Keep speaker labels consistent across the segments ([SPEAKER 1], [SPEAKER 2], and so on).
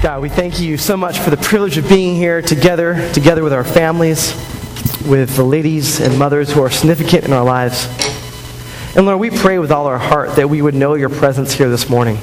[SPEAKER 1] God, we thank you so much for the privilege of being here together with our families, with the ladies and mothers who are significant in our lives. And Lord, we pray with all our heart that we would know your presence here this morning.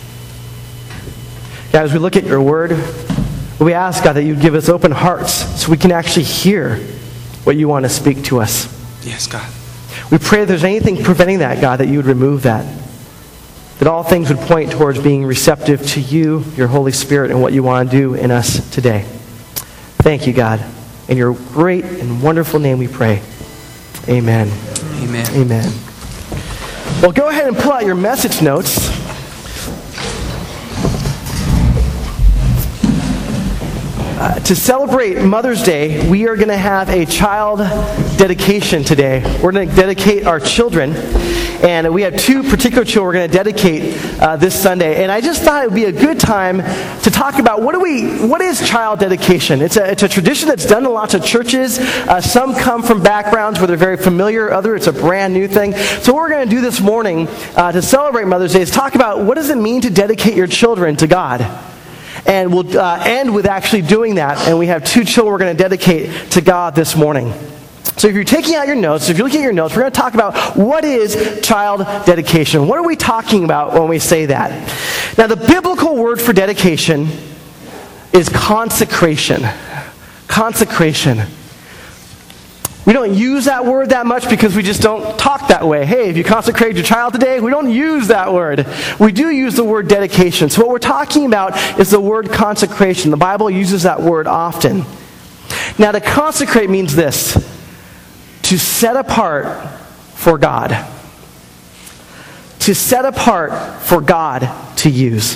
[SPEAKER 1] God, as we look at your word, we ask, God, that you'd give us open hearts so we can actually hear what you want to speak to us.
[SPEAKER 2] Yes, God.
[SPEAKER 1] We pray if there's anything preventing that, God, that you would remove that. That all things would point towards being receptive to you, your Holy Spirit, and what you want to do in us today. Thank you, God. In your great and wonderful name we pray. Amen.
[SPEAKER 2] Amen.
[SPEAKER 1] Amen. Well, go ahead and pull out your message notes. To celebrate Mother's Day, we are going to have a child dedication today. We're going to dedicate our children. And we have two particular children we're going to dedicate this Sunday. And I just thought it would be a good time to talk about what is child dedication. It's a tradition that's done in lots of churches. Some come from backgrounds where they're very familiar. Others, it's a brand new thing. So what we're going to do this morning to celebrate Mother's Day is talk about what does it mean to dedicate your children to God. And we'll end with actually doing that. And we have two children we're going to dedicate to God this morning. So if you're taking out your notes, if you're looking at your notes, we're going to talk about what is child dedication. What are we talking about when we say that? Now, the biblical word for dedication is consecration. Consecration. We don't use that word that much because we just don't talk that way. Hey, if you consecrate your child today, we don't use that word. We do use the word dedication. So what we're talking about is the word consecration. The Bible uses that word often. Now, to consecrate means this: to set apart for God. To set apart for God to use.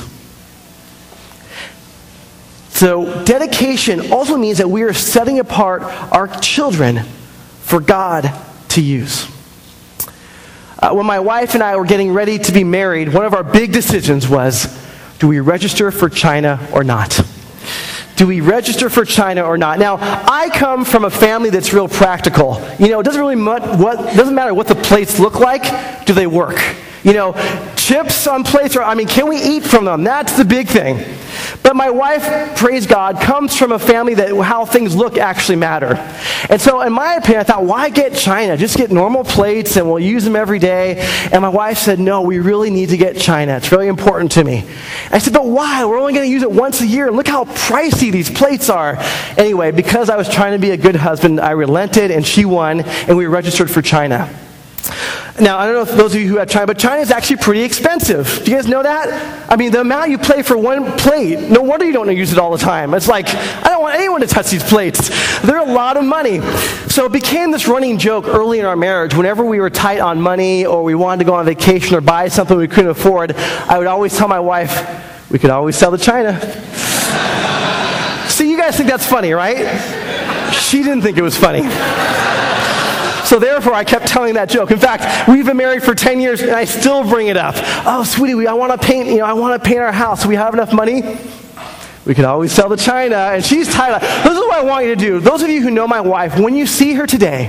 [SPEAKER 1] So dedication also means that we are setting apart our children for God to use. When my wife and I were getting ready to be married, one of our big decisions was, do we register for China or not? Do we register for China or not? Now, I come from a family that's real practical. You know, it doesn't really doesn't matter what the plates look like. Do they work? You know, chips on plates, can we eat from them? That's the big thing. But my wife, praise God, comes from a family that how things look actually matter. And so, in my opinion, I thought, why get China? Just get normal plates and we'll use them every day. And my wife said, no, we really need to get China. It's really important to me. I said, but why? We're only going to use it once a year. Look how pricey these plates are. Anyway, because I was trying to be a good husband, I relented and she won, and we registered for China. Now, I don't know if those of you who have China, but China is actually pretty expensive. Do you guys know that? I mean, the amount you pay for one plate, no wonder you don't use it all the time. It's like, I don't want anyone to touch these plates. They're a lot of money. So it became this running joke early in our marriage. Whenever we were tight on money or we wanted to go on vacation or buy something we couldn't afford, I would always tell my wife, we could always sell to China. See, you guys think that's funny, right? She didn't think it was funny. So therefore, I kept telling that joke. In fact, we've been married for 10 years, and I still bring it up. Oh, sweetie, I want to paint. I want to paint our house. Do we have enough money? We could always sell to China, and she's tied up. This is what I want you to do. Those of you who know my wife, when you see her today,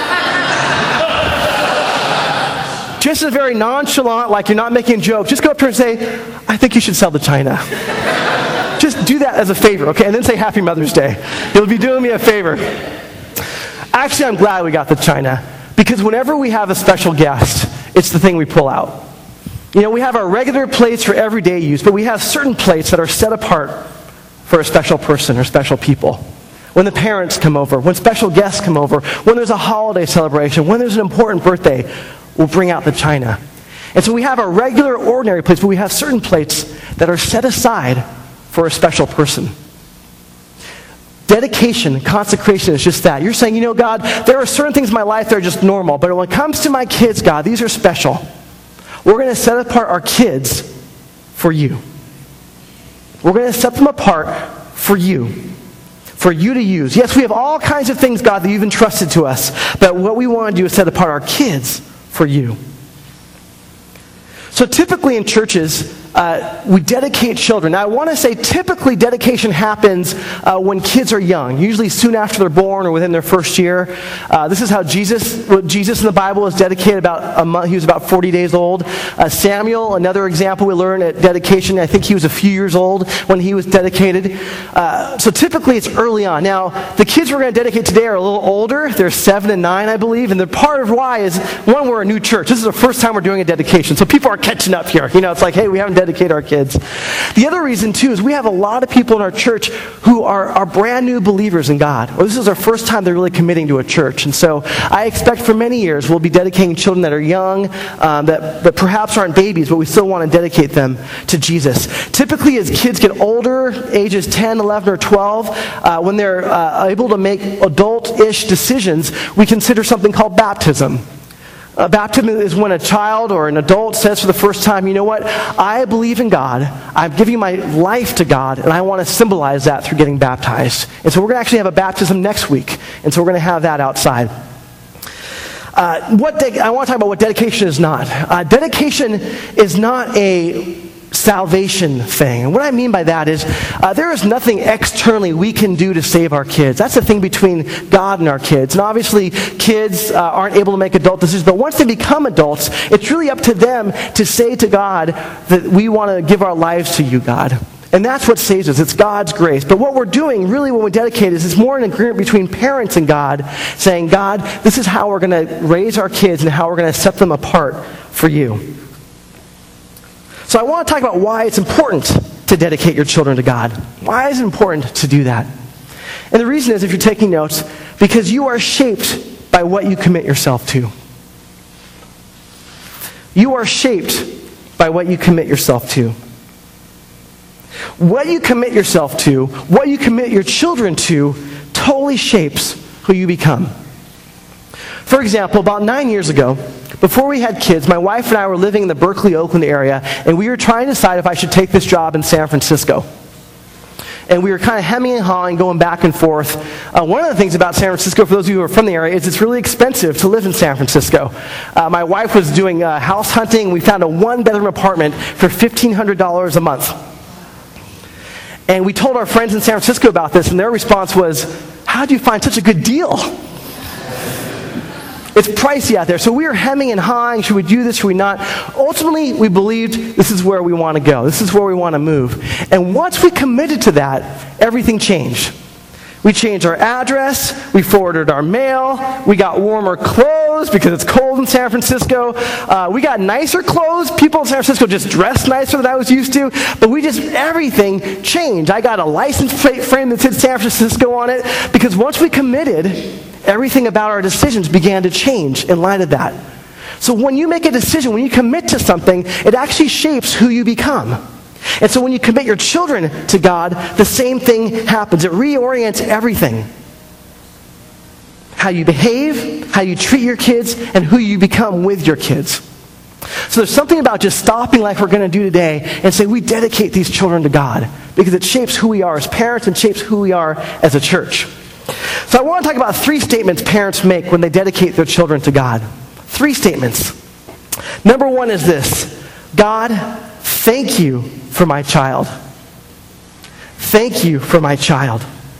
[SPEAKER 1] just as very nonchalant, like you're not making a joke, just go up to her and say, "I think you should sell to China." Just do that as a favor, okay? And then say Happy Mother's Day. You'll be doing me a favor. Actually, I'm glad we got the China, because whenever we have a special guest, it's the thing we pull out. You know, we have our regular plates for everyday use, but we have certain plates that are set apart for a special person or special people. When the parents come over, when special guests come over, when there's a holiday celebration, when there's an important birthday, we'll bring out the China. And so we have our regular, ordinary plates, but we have certain plates that are set aside for a special person. Dedication, consecration is just that. You're saying, God, there are certain things in my life that are just normal, but when it comes to my kids, God, these are special. We're going to set apart our kids for you. We're going to set them apart for you to use. Yes, we have all kinds of things, God, that you've entrusted to us, but what we want to do is set apart our kids for you. So typically in churches, we dedicate children. Now, I want to say typically dedication happens when kids are young, usually soon after they're born or within their first year. This is how Jesus in the Bible was dedicated about a month. He was about 40 days old. Samuel, another example we learn at dedication, I think he was a few years old when he was dedicated. So typically it's early on. Now, the kids we're going to dedicate today are a little older. They're 7 and 9, I believe. And the part of why is, one, we're a new church. This is the first time we're doing a dedication. So people are catching up here. It's like, hey, we haven't dedicated our kids. The other reason, too, is we have a lot of people in our church who are brand new believers in God. Well, this is their first time they're really committing to a church. And so I expect for many years we'll be dedicating children that are young, that perhaps aren't babies, but we still want to dedicate them to Jesus. Typically, as kids get older, ages 10, 11, or 12, when they're able to make adult-ish decisions, we consider something called baptism. Baptism is when a child or an adult says for the first time, you know what, I believe in God, I'm giving my life to God, and I want to symbolize that through getting baptized. And so we're going to actually have a baptism next week, and so we're going to have that outside. I want to talk about what dedication is not. Dedication is not a salvation thing. And what I mean by that is there is nothing externally we can do to save our kids. That's the thing between God and our kids. And obviously kids aren't able to make adult decisions, but once they become adults, it's really up to them to say to God that we want to give our lives to you, God. And that's what saves us. It's God's grace. But what we're doing really when we dedicate is it's more an agreement between parents and God, saying, God, this is how we're going to raise our kids and how we're going to set them apart for you. So I want to talk about why it's important to dedicate your children to God. Why is it important to do that? And the reason is, if you're taking notes, because you are shaped by what you commit yourself to. You are shaped by what you commit yourself to. What you commit yourself to, what you commit your children to, totally shapes who you become. For example, about 9 years ago, before we had kids, my wife and I were living in the Berkeley, Oakland area, and we were trying to decide if I should take this job in San Francisco. And we were kind of hemming and hawing, going back and forth. One of the things about San Francisco, for those of you who are from the area, is it's really expensive to live in San Francisco. My wife was doing house hunting. We found a one-bedroom apartment for $1,500 a month. And we told our friends in San Francisco about this, and their response was, how do you find such a good deal? It's pricey out there. So we were hemming and hawing. Should we do this? Should we not? Ultimately, we believed this is where we want to go. This is where we want to move. And once we committed to that, everything changed. We changed our address. We forwarded our mail. We got warmer clothes because it's cold in San Francisco. We got nicer clothes. People in San Francisco just dressed nicer than I was used to. But everything changed. I got a license plate frame that said San Francisco on it because once we committed, everything about our decisions began to change in light of that. So when you make a decision, when you commit to something, it actually shapes who you become. And so when you commit your children to God, the same thing happens. It reorients everything. How you behave, how you treat your kids, and who you become with your kids. So there's something about just stopping like we're going to do today and say we dedicate these children to God because it shapes who we are as parents and shapes who we are as a church. So I want to talk about 3 statements parents make when they dedicate their children to God. 3 statements. Number 1 is this: God, thank you for my child. Thank you for my child.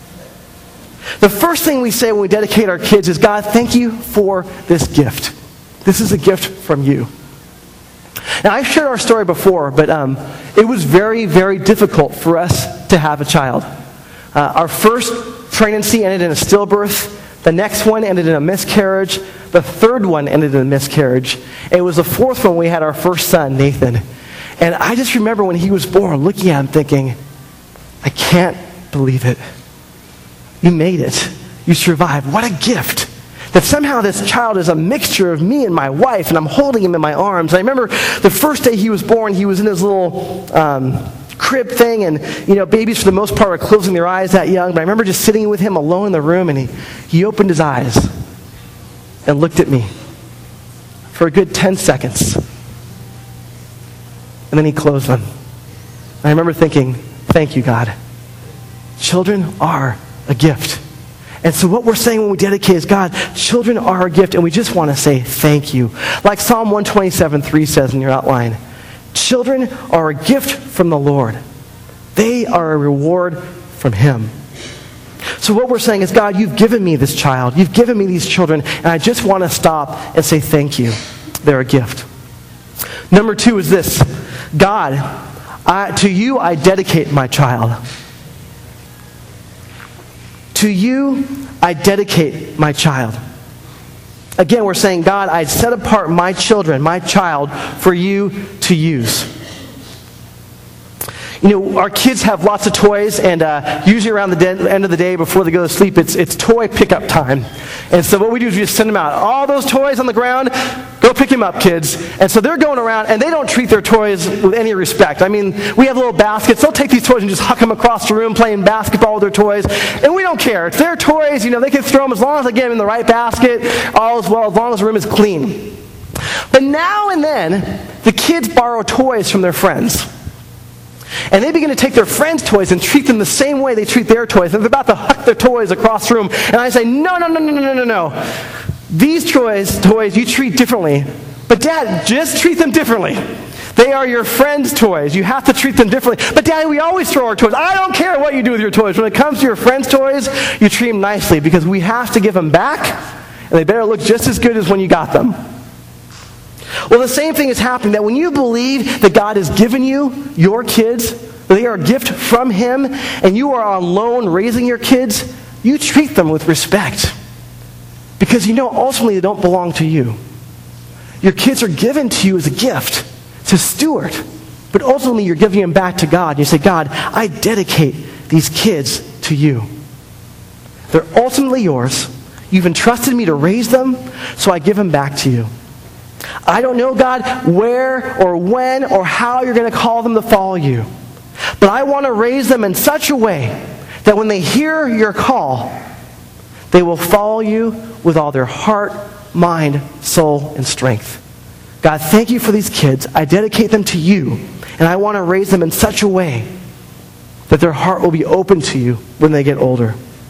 [SPEAKER 1] The first thing we say when we dedicate our kids is, God, thank you for this gift. This is a gift from you. Now, I've shared our story before, but it was very, very difficult for us to have a child. Our first pregnancy ended in a stillbirth. The next one ended in a miscarriage. The third one ended in a miscarriage. And it was the fourth one we had our first son, Nathan. And I just remember when he was born, looking at him thinking, I can't believe it. You made it. You survived. What a gift. That somehow this child is a mixture of me and my wife, and I'm holding him in my arms. I remember the first day he was born, he was in his little crib thing, and babies for the most part are closing their eyes that young, but I remember just sitting with him alone in the room, and he opened his eyes and looked at me for a good 10 seconds. And then he closed them. And I remember thinking, thank you, God. Children are a gift. And so what we're saying when we dedicate is, God, children are a gift, and we just want to say thank you. Like Psalm 127:3 says in your outline, Children are a gift from the Lord. They are a reward from Him. So what we're saying is, God, you've given me this child. You've given me these children, and I just want to stop and say thank you. They're a gift. Number 2 is this. God, to you I dedicate my child. To you I dedicate my child. Again, we're saying, God, I set apart my children, my child, for you to use. You know, our kids have lots of toys, and usually around the end of the day before they go to sleep, it's toy pickup time. And so what we do is we just send them out. All those toys on the ground, go pick them up, kids. And so they're going around, and they don't treat their toys with any respect. I mean, we have little baskets. They'll take these toys and just huck them across the room playing basketball with their toys. And we don't care. It's their toys. You know, they can throw them as long as they get them in the right basket, all as well, as long as the room is clean. But now and then, the kids borrow toys from their friends. And they begin to take their friends' toys and treat them the same way they treat their toys. And they're about to huck their toys across the room. And I say, no. These toys you treat differently. But Dad, just treat them differently. They are your friends' toys. You have to treat them differently. But Daddy, we always throw our toys. I don't care what you do with your toys. When it comes to your friends' toys, you treat them nicely because we have to give them back. And they better look just as good as when you got them. Well, the same thing is happening, that when you believe that God has given you your kids, they are a gift from Him, and you are on loan raising your kids, you treat them with respect. Because you know ultimately they don't belong to you. Your kids are given to you as a gift, to steward. But ultimately you're giving them back to God. You say, God, I dedicate these kids to you. They're ultimately yours. You've entrusted me to raise them, so I give them back to you. I don't know, God, where or when or how you're going to call them to follow you. But I want to raise them in such a way that when they hear your call, they will follow you with all their heart, mind, soul, and strength. God, thank you for these kids. I dedicate them to you. And I want to raise them in such a way that their heart will be open to you when they get older.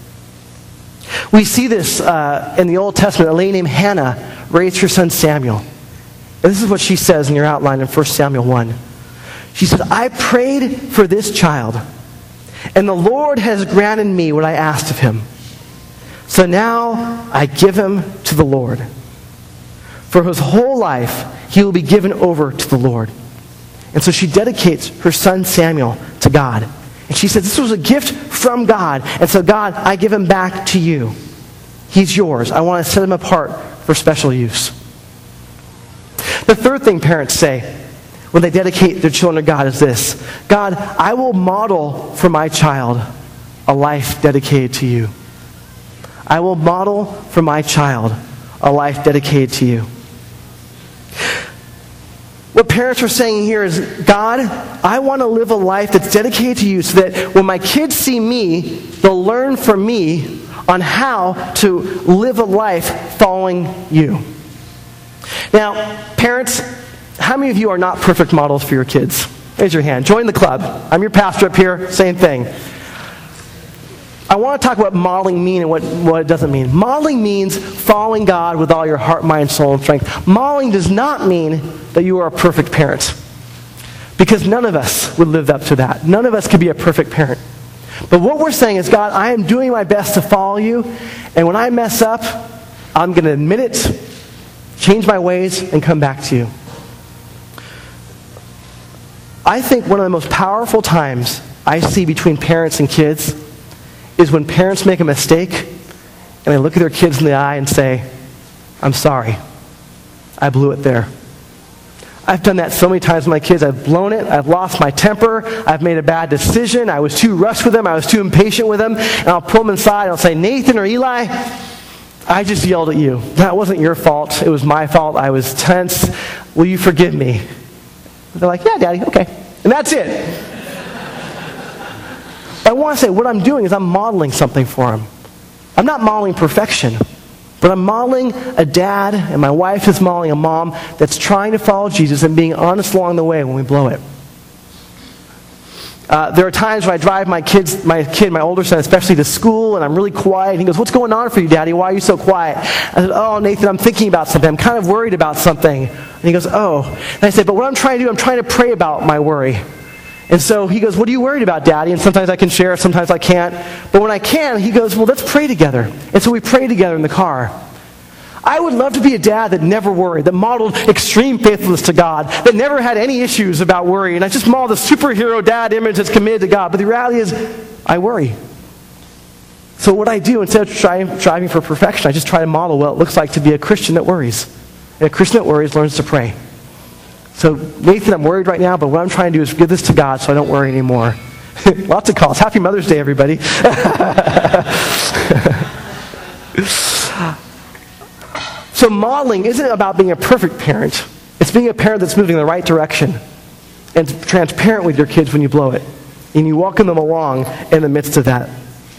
[SPEAKER 1] We see this in the Old Testament. A lady named Hannah raised her son Samuel. And this is what she says in your outline in 1 Samuel 1. She said, I prayed for this child, and the Lord has granted me what I asked of him. So now I give him to the Lord. For his whole life, he will be given over to the Lord. And so she dedicates her son Samuel to God. And she said, this was a gift from God. And so God, I give him back to you. He's yours. I want to set him apart for special use. The third thing parents say when they dedicate their children to God is this. God, I will model for my child a life dedicated to you. I will model for my child a life dedicated to you. What parents are saying here is, God, I want to live a life that's dedicated to you so that when my kids see me, they'll learn from me on how to live a life following you. Now, parents, how many of you are not perfect models for your kids? Raise your hand. Join the club. I'm your pastor up here. Same thing. I want to talk about modeling mean and what it doesn't mean. Modeling means following God with all your heart, mind, soul, and strength. Modeling does not mean that you are a perfect parent. Because none of us would live up to that. None of us could be a perfect parent. But what we're saying is, God, I am doing my best to follow you. And when I mess up, I'm going to admit it, change my ways, and come back to you. I think one of the most powerful times I see between parents and kids is when parents make a mistake and they look at their kids in the eye and say, I'm sorry. I blew it there. I've done that so many times with my kids. I've blown it. I've lost my temper. I've made a bad decision. I was too rushed with them. I was too impatient with them. And I'll pull them inside and I'll say, Nathan or Eli, I just yelled at you. That wasn't your fault. It was my fault. I was tense. Will you forgive me? They're like, yeah, Daddy, okay. And that's it. I want to say what I'm doing is I'm modeling something for them. I'm not modeling perfection, but I'm modeling a dad, and my wife is modeling a mom that's trying to follow Jesus and being honest along the way when we blow it. There are times when I drive my older son, especially to school, and I'm really quiet. And he goes, what's going on for you, Daddy? Why are you so quiet? I said, oh, Nathan, I'm thinking about something. I'm kind of worried about something. And he goes, oh. And I said, but what I'm trying to do, I'm trying to pray about my worry. And so he goes, what are you worried about, Daddy? And sometimes I can share, sometimes I can't. But when I can, he goes, well, let's pray together. And so we pray together in the car. I would love to be a dad that never worried, that modeled extreme faithfulness to God, that never had any issues about worry. And I just modeled the superhero dad image that's committed to God. But the reality is, I worry. So what I do, instead of striving for perfection, I just try to model what it looks like to be a Christian that worries. And a Christian that worries learns to pray. So, Nathan, I'm worried right now, but what I'm trying to do is give this to God so I don't worry anymore. Lots of calls. Happy Mother's Day, everybody. So modeling isn't about being a perfect parent. It's being a parent that's moving in the right direction and transparent with your kids when you blow it. And you welcome them along in the midst of that.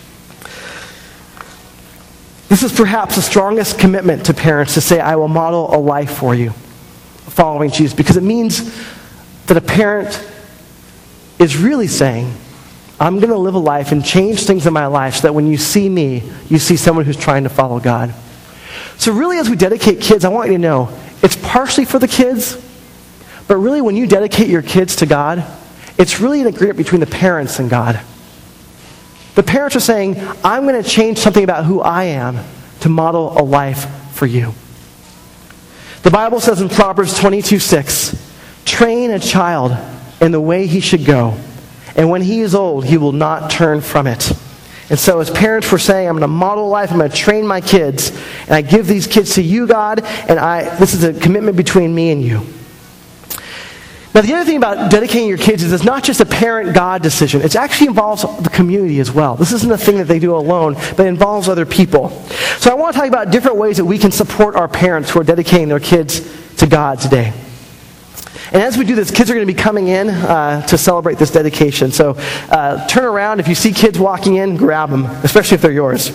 [SPEAKER 1] This is perhaps the strongest commitment to parents to say, I will model a life for you following Jesus, because it means that a parent is really saying, I'm going to live a life and change things in my life so that when you see me, you see someone who's trying to follow God. So really, as we dedicate kids, I want you to know, it's partially for the kids, but really when you dedicate your kids to God, it's really an agreement between the parents and God. The parents are saying, I'm going to change something about who I am to model a life for you. The Bible says in Proverbs 22:6, train a child in the way he should go, and when he is old, he will not turn from it. And so as parents, we're saying, I'm going to model life, I'm going to train my kids, and I give these kids to you, God, and this is a commitment between me and you. Now, the other thing about dedicating your kids is it's not just a parent-God decision. It actually involves the community as well. This isn't a thing that they do alone, but it involves other people. So I want to talk about different ways that we can support our parents who are dedicating their kids to God today. And as we do this, kids are going to be coming in to celebrate this dedication. So turn around. If you see kids walking in, grab them, especially if they're yours.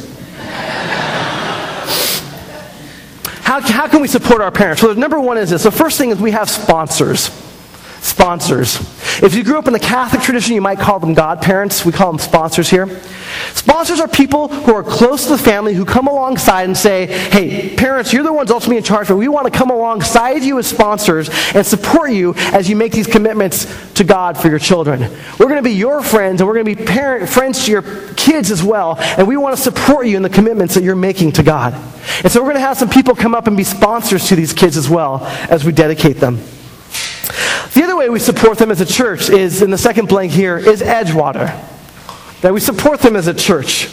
[SPEAKER 1] How can we support our parents? Well, number one is this. The first thing is we have sponsors. Sponsors. If you grew up in the Catholic tradition, you might call them godparents. We call them sponsors here. Sponsors are people who are close to the family who come alongside and say, hey, parents, you're the ones ultimately in charge, but we want to come alongside you as sponsors and support you as you make these commitments to God for your children. We're going to be your friends, and we're going to be friends to your kids as well, and we want to support you in the commitments that you're making to God. And so we're going to have some people come up and be sponsors to these kids as well as we dedicate them. The other way we support them as a church is, in the second blank here, is Edgewater. That we support them as a church.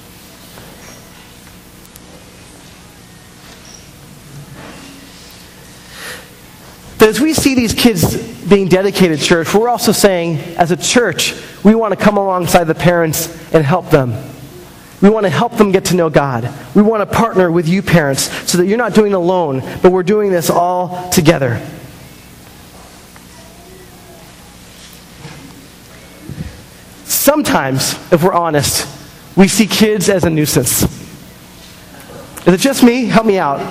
[SPEAKER 1] But as we see these kids being dedicated to church, we're also saying, as a church, we want to come alongside the parents and help them. We want to help them get to know God. We want to partner with you parents so that you're not doing it alone, but we're doing this all together. Sometimes, if we're honest, we see kids as a nuisance. Is it just me? Help me out.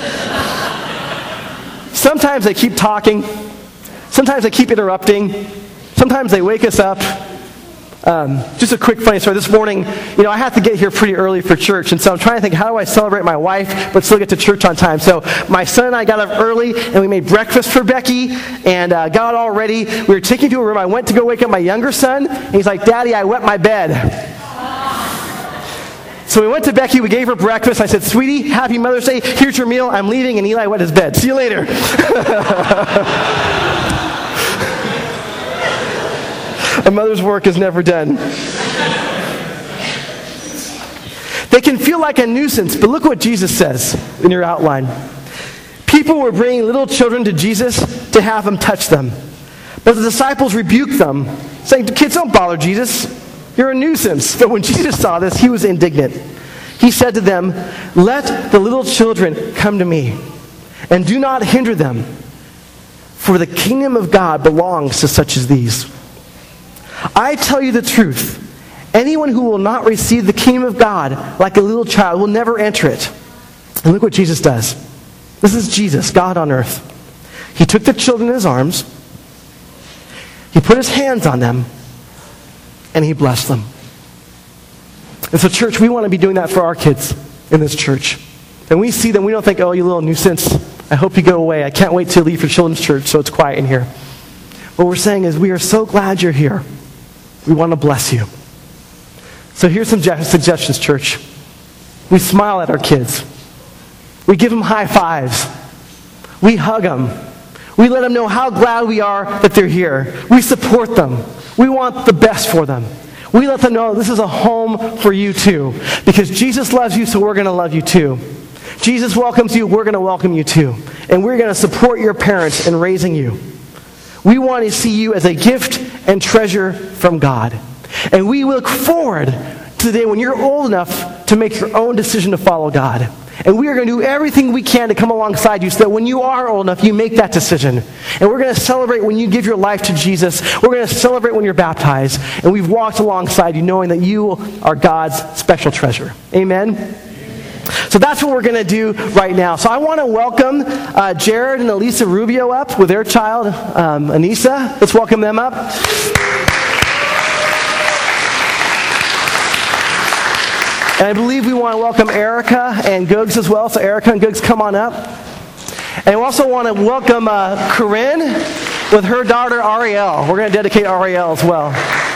[SPEAKER 1] Sometimes they keep talking. Sometimes they keep interrupting. Sometimes they wake us up. Just a quick funny story. This morning, I have to get here pretty early for church, and so I'm trying to think, how do I celebrate my wife but still get to church on time? So my son and I got up early, and we made breakfast for Becky, and got all ready. We were taking to a room. I went to go wake up my younger son, and he's like, Daddy, I wet my bed. So we went to Becky, we gave her breakfast. I said, sweetie, happy Mother's Day. Here's your meal. I'm leaving, and Eli wet his bed. See you later. A mother's work is never done. They can feel like a nuisance, but look what Jesus says in your outline. People were bringing little children to Jesus to have him touch them. But the disciples rebuked them, saying, kids, don't bother Jesus. You're a nuisance. But when Jesus saw this, he was indignant. He said to them, let the little children come to me, and do not hinder them, for the kingdom of God belongs to such as these. I tell you the truth, anyone who will not receive the kingdom of God like a little child will never enter it. And look what Jesus does. This is Jesus, God on earth. He took the children in his arms, he put his hands on them, and he blessed them. And so, church, we want to be doing that for our kids in this church. And we see them, we don't think, oh, you little nuisance. I hope you go away. I can't wait to leave for children's church, so it's quiet in here. What we're saying is we are so glad you're here. We want to bless you. So here's some suggestions, church. We smile at our kids. We give them high fives. We hug them. We let them know how glad we are that they're here. We support them. We want the best for them. We let them know this is a home for you too. Because Jesus loves you, so we're going to love you too. Jesus welcomes you, we're going to welcome you too. And we're going to support your parents in raising you. We want to see you as a gift and treasure from God. And we look forward to the day when you're old enough to make your own decision to follow God. And we are going to do everything we can to come alongside you so that when you are old enough, you make that decision. And we're going to celebrate when you give your life to Jesus. We're going to celebrate when you're baptized. And we've walked alongside you knowing that you are God's special treasure. Amen? So that's what we're going to do right now. So I want to welcome Jared and Elisa Rubio up with their child, Anissa. Let's welcome them up. And I believe we want to welcome Erica and Googs as well. So Erica and Googs, come on up. And we also want to welcome Corinne with her daughter Ariel. We're going to dedicate Ariel as well.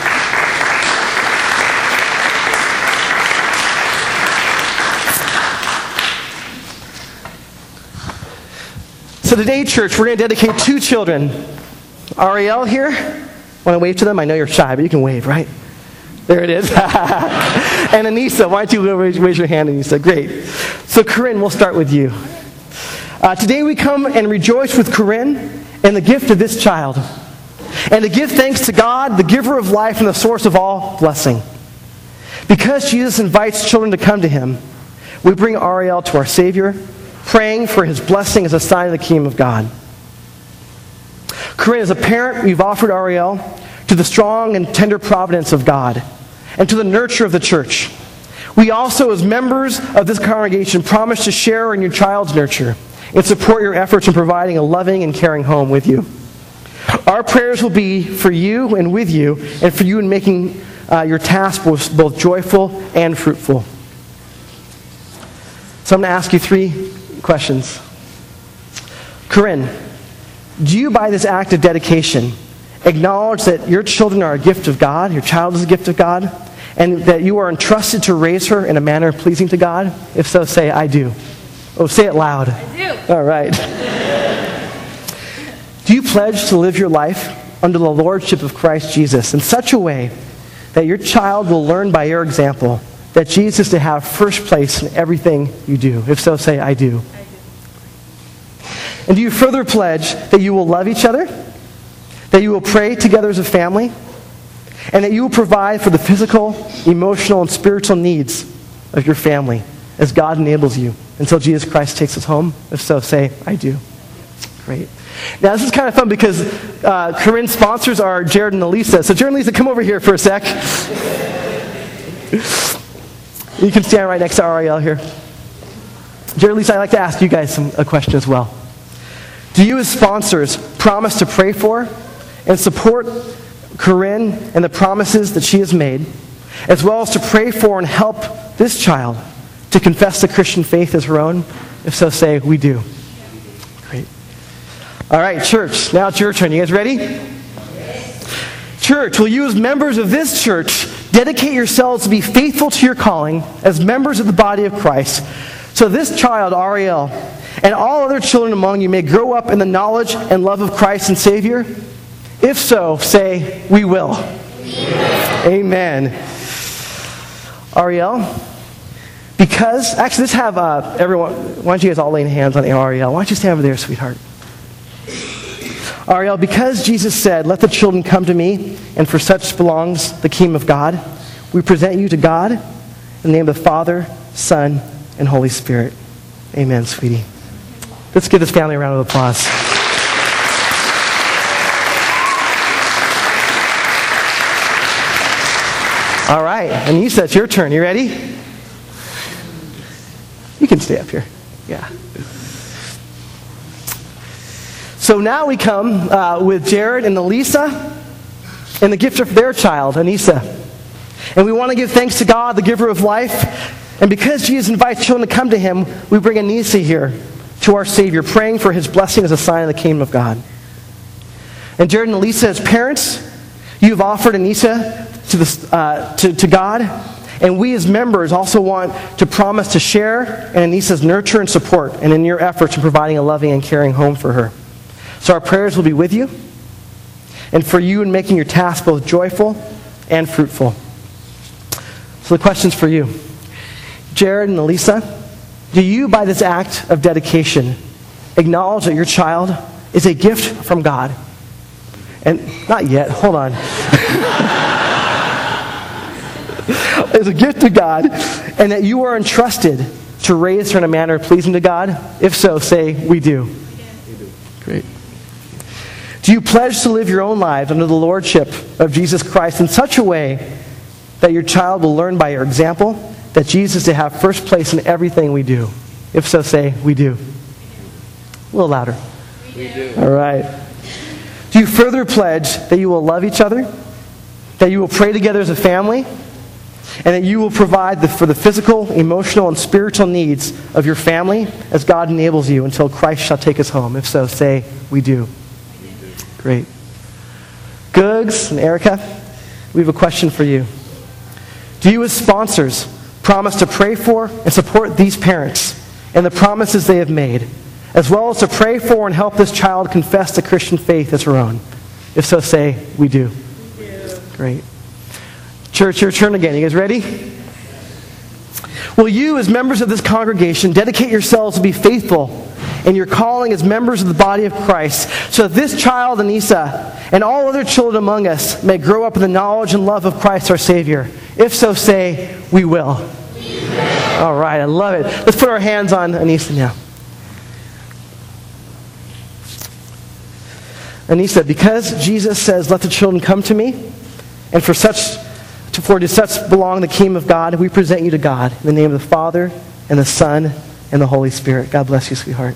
[SPEAKER 1] So today, church, we're going to dedicate two children. Ariel here. Want to wave to them? I know you're shy, but you can wave, right? There it is. And Anissa, why don't you raise your hand, Anissa? Great. So Corinne, we'll start with you. Today we come and rejoice with Corinne and the gift of this child. And to give thanks to God, the giver of life and the source of all blessing. Because Jesus invites children to come to him, we bring Ariel to our Savior, praying for his blessing as a sign of the kingdom of God. Corinne, as a parent, we've offered Ariel to the strong and tender providence of God and to the nurture of the church. We also, as members of this congregation, promise to share in your child's nurture and support your efforts in providing a loving and caring home with you. Our prayers will be for you and with you, and for you in making your task both joyful and fruitful. So I'm going to ask you three questions. Corinne, do you, by this act of dedication, acknowledge that your children are a gift of God, your child is a gift of God, and that you are entrusted to raise her in a manner pleasing to God? If so, say, I do. Oh, say it loud.
[SPEAKER 2] I
[SPEAKER 1] do. All right. Do you pledge to live your life under the lordship of Christ Jesus in such a way that your child will learn by your example that Jesus is to have first place in everything you do? If so, say, I do.
[SPEAKER 2] I do.
[SPEAKER 1] And do you further pledge that you will love each other, that you will pray together as a family, and that you will provide for the physical, emotional, and spiritual needs of your family as God enables you until Jesus Christ takes us home? If so, say, I do. Great. Now, this is kind of fun because Corinne's sponsors are Jared and Elisa. So Jared and Elisa, come over here for a sec. You can stand right next to Ariel here. Jared and Elisa, I'd like to ask you guys a question as well. Do you as sponsors promise to pray for and support Corinne and the promises that she has made, as well as to pray for and help this child to confess the Christian faith as her own? If so, say, we do. Great. All right, church, now it's your turn. You guys ready? Yes. Church, will you as members of this church dedicate yourselves to be faithful to your calling as members of the body of Christ, so this child, Ariel, and all other children among you may grow up in the knowledge and love of Christ and Savior? If so, say, we will. Amen. Ariel, because, actually, let's have everyone, why don't you guys all lay hands on Ariel? Why don't you stand over there, sweetheart? Ariel, because Jesus said, let the children come to me, and for such belongs the kingdom of God, we present you to God in the name of the Father, Son, and Holy Spirit. Amen, sweetie. Let's give this family a round of applause. All right, Anissa, it's your turn. You ready? You can stay up here. Yeah. So now we come with Jared and Elisa and the gift of their child, Anissa. And we want to give thanks to God, the giver of life. And because Jesus invites children to come to him, we bring Anissa here to our Savior, praying for his blessing as a sign of the kingdom of God. And Jared and Elisa, as parents, you've offered Anissa to God, and we as members also want to promise to share in Anissa's nurture and support and in your efforts in providing a loving and caring home for her. So our prayers will be with you and for you in making your task both joyful and fruitful. So the question's for you. Jared and Elisa, do you, by this act of dedication, acknowledge that your child is a gift from God? And not yet, hold on. It's a gift to God, and that you are entrusted to raise her in a manner pleasing to God? If so, say, we do. We do. Great. Do you pledge to live your own lives under the lordship of Jesus Christ in such a way that your child will learn by your example that Jesus is to have first place in everything we do? If so, say, we do. A little louder.
[SPEAKER 2] We do.
[SPEAKER 1] All right. Do you further pledge that you will love each other, that you will pray together as a family, and that you will provide for the physical, emotional, and spiritual needs of your family as God enables you until Christ shall take us home? If so, say, we do.
[SPEAKER 2] We do.
[SPEAKER 1] Great. Googs and Erica, we have a question for you. Do you as sponsors promise to pray for and support these parents and the promises they have made, as well as to pray for and help this child confess the Christian faith as her own? If so, say, we do.
[SPEAKER 2] We do.
[SPEAKER 1] Great. Church, your turn again. You guys ready? Will you, as members of this congregation, dedicate yourselves to be faithful in your calling as members of the body of Christ, so that this child, Anissa, and all other children among us may grow up in the knowledge and love of Christ our Savior? If so, say, we will.
[SPEAKER 2] We will.
[SPEAKER 1] All right, I love it. Let's put our hands on Anissa now. Anissa, because Jesus says, let the children come to me, and for to such belong the kingdom of God, we present you to God in the name of the Father and the Son and the Holy Spirit. God bless you, sweetheart.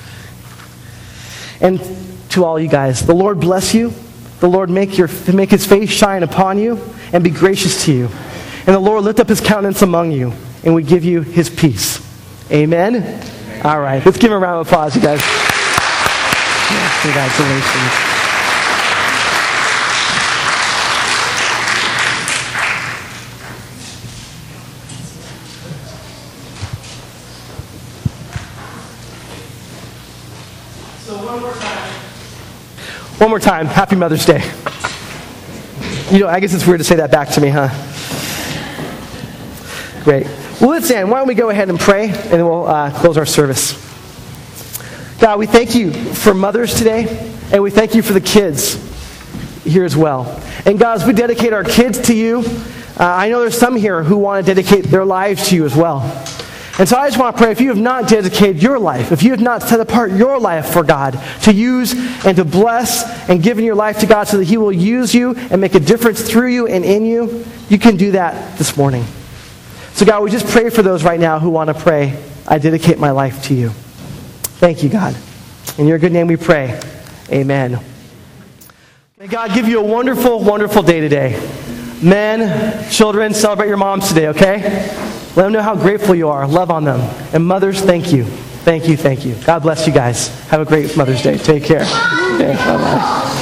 [SPEAKER 1] And to all you guys, the Lord bless you. The Lord make his face shine upon you and be gracious to you. And the Lord lift up his countenance among you, and we give you his peace. Amen? Amen. All right, let's give him a round of applause, you guys. Yeah, congratulations. One more time, Happy Mother's Day. I guess it's weird to say that back to me, huh? Great. Well, let's end. Why don't we go ahead and pray, and then we'll close our service. God, we thank you for mothers today, and we thank you for the kids here as well. And God, as we dedicate our kids to you, I know there's some here who want to dedicate their lives to you as well. And so I just want to pray, if you have not dedicated your life, if you have not set apart your life for God to use and to bless and given your life to God so that he will use you and make a difference through you and in you, you can do that this morning. So God, we just pray for those right now who want to pray, I dedicate my life to you. Thank you, God. In your good name we pray. Amen. May God give you a wonderful, wonderful day today. Men, children, celebrate your moms today, okay? Let them know how grateful you are. Love on them. And mothers, thank you. Thank you, thank you. God bless you guys. Have a great Mother's Day. Take care. Okay, bye-bye.